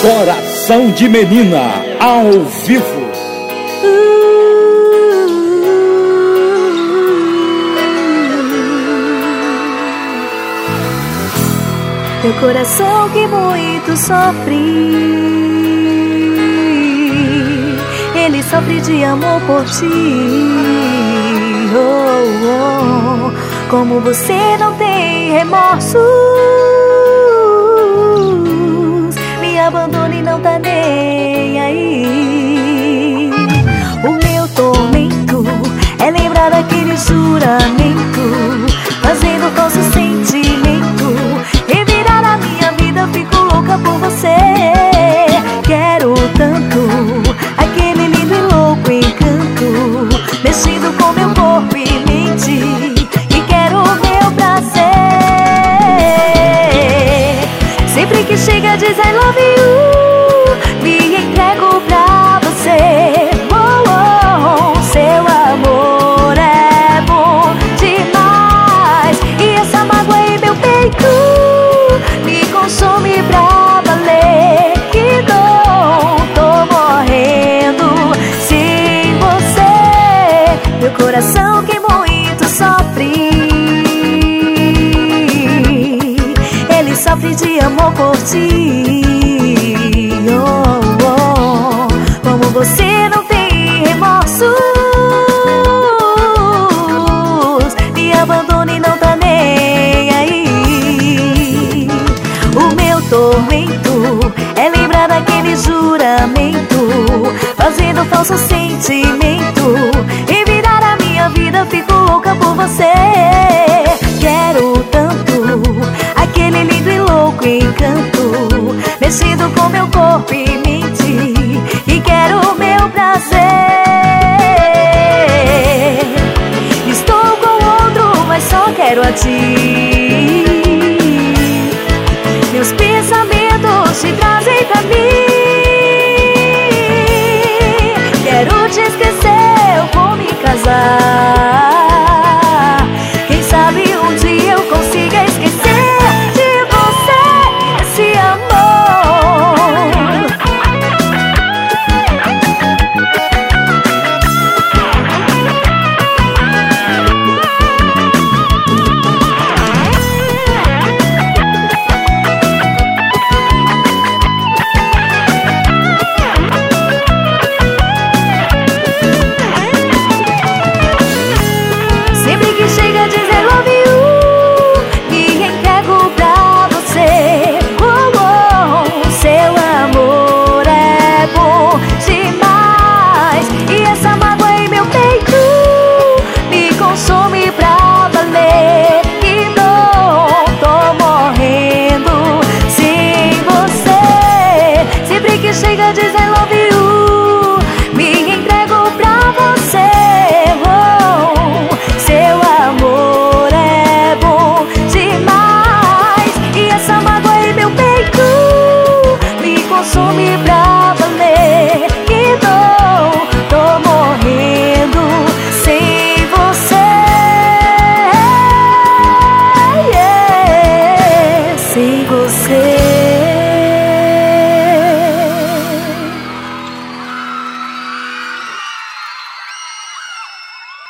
Coração de Menina, ao vivo. Teu coração que muito sofre, ele sofre de amor por ti. Oh, oh, como você não tem remorsos, me abandona e não tá nem aí. O meu tormento é lembrar daquele juramento, fazendo falso sentimento, revirar a minha vida, fico louca por você. Quero tanto aquele lindo e louco encanto, mexendo com meu corpo e mente, e quero o meu prazer. Sempre que chega diz I love you, me entrego pra você. Oh, oh, oh, seu amor é bom demais, e essa mágoa em meu peito me consome pra valer. Que dor, tô morrendo sem você. Meu coração que muito sofre, ele sofre de amor por ti. Oh, oh, como você não tem remorsos, me abandona e não tá nem aí. O meu tormento é lembrar daquele juramento, fazendo falso sentimento, e virar a minha vida, fico louca por você. Quero tanto aquele lindo e louco encanto, mexido com meu corpo e mente, e quero o meu prazer. Estou com outro, mas só quero a ti.